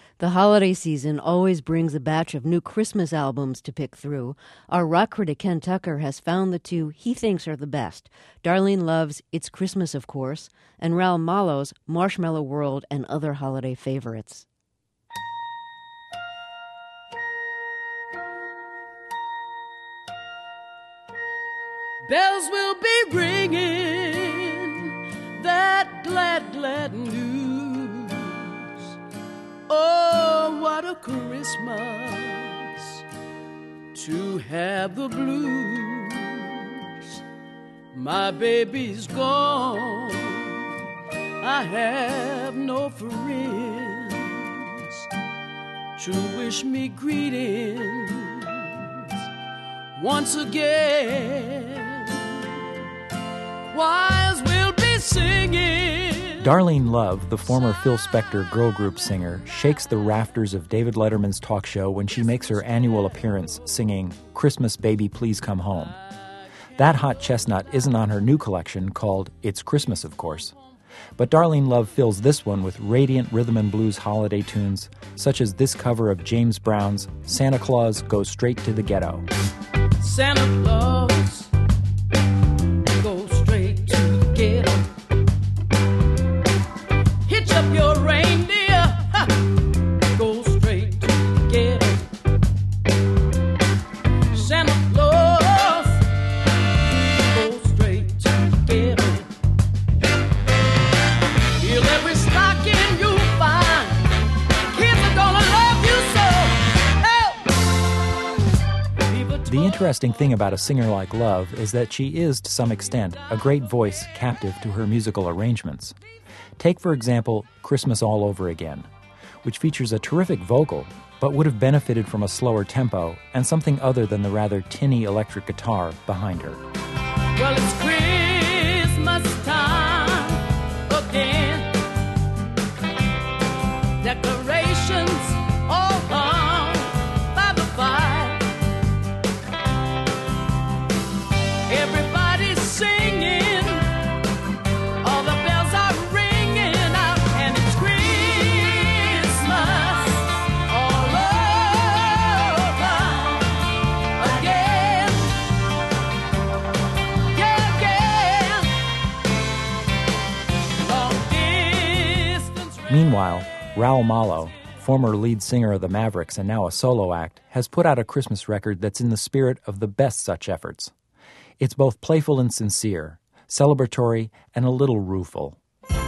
The holiday season always brings a batch of new Christmas albums to pick through. Our rock critic Ken Tucker has found the two he thinks are the best. Darlene Love's It's Christmas, of course, and Raul Malo's Marshmallow World and Other Holiday Favorites. Bells will be ringing that glad, glad news. Oh, what a Christmas to have the blues. My baby's gone, I have no friends to wish me greetings once again. Choirs will be singing. Darlene Love, the former Phil Spector girl group singer, shakes the rafters of David Letterman's talk show when she makes her annual appearance singing Christmas Baby Please Come Home. That hot chestnut isn't on her new collection called It's Christmas, of course. But Darlene Love fills this one with radiant rhythm and blues holiday tunes, such as this cover of James Brown's Santa Claus Goes Straight to the Ghetto. Santa Claus goes straight to the ghetto. Hitch up your reindeer, ha, go straight to the ghetto. Santa Claus goes straight to the ghetto. Fill every stocking you find. Kids are gonna love you so. The interesting thing about a singer like Love is that she is, to some extent, a great voice captive to her musical arrangements. Take, for example, Christmas All Over Again, which features a terrific vocal, but would have benefited from a slower tempo and something other than the rather tinny electric guitar behind her. Well, it's Christmas time again. Decorations all hung by the fire. Everybody's singing, all the bells are ringing out, and it's Christmas all over again. Yeah, yeah. Long distance. Meanwhile, Raul Malo, former lead singer of the Mavericks and now a solo act, has put out a Christmas record that's in the spirit of the best such efforts. It's both playful and sincere, celebratory and a little rueful.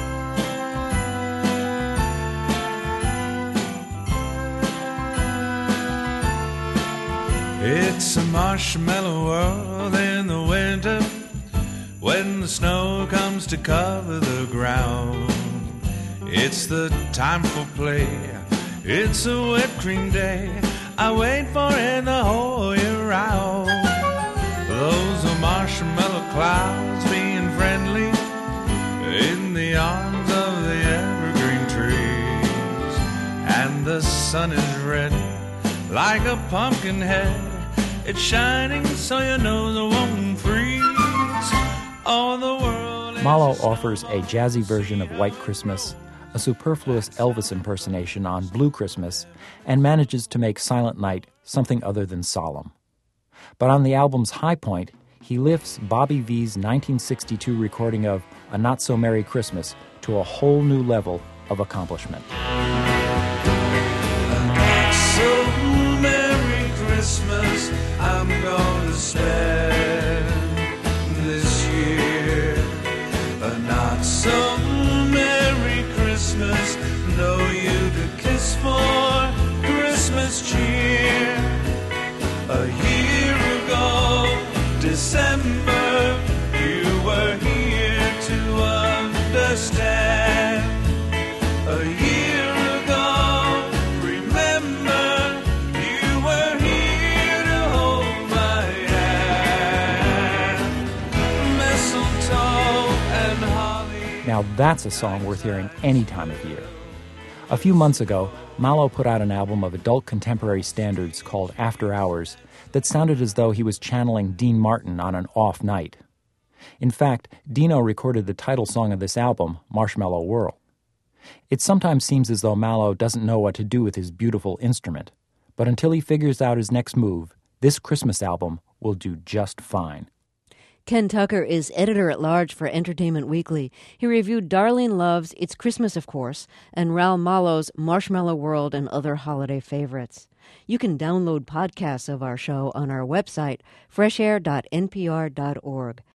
It's a marshmallow world in the winter when the snow comes to cover the ground. It's the time for play. It's a whipped cream day I wait for it the whole year round. Those are marshmallow clouds being friendly in the arms of the evergreen trees. And the sun is red like a pumpkin head. It's shining so your nose won't freeze. Oh, the world. Malo offers a jazzy version of White Christmas, a superfluous Elvis impersonation on Blue Christmas, and manages to make Silent Night something other than solemn. But on the album's high point, he lifts Bobby V's 1962 recording of A Not So Merry Christmas to a whole new level of accomplishment. Not so Merry Christmas I'm gonna spend this year. A not so Merry Christmas, no you to kiss for Christmas cheer. A year ago, December, you were here to understand. A year ago, remember, you were here to hold my hand. Mistletoe and holly. Now that's a song worth hearing any time of year. A few months ago, Malo put out an album of adult contemporary standards called After Hours that sounded as though he was channeling Dean Martin on an off night. In fact, Dino recorded the title song of this album, Marshmallow World. It sometimes seems as though Mallow doesn't know what to do with his beautiful instrument. But until he figures out his next move, this Christmas album will do just fine. Ken Tucker is editor-at-large for Entertainment Weekly. He reviewed Darlene Love's It's Christmas, of Course, and Raoul Mallow's Marshmallow World and Other Holiday Favorites. You can download podcasts of our show on our website, freshair.npr.org.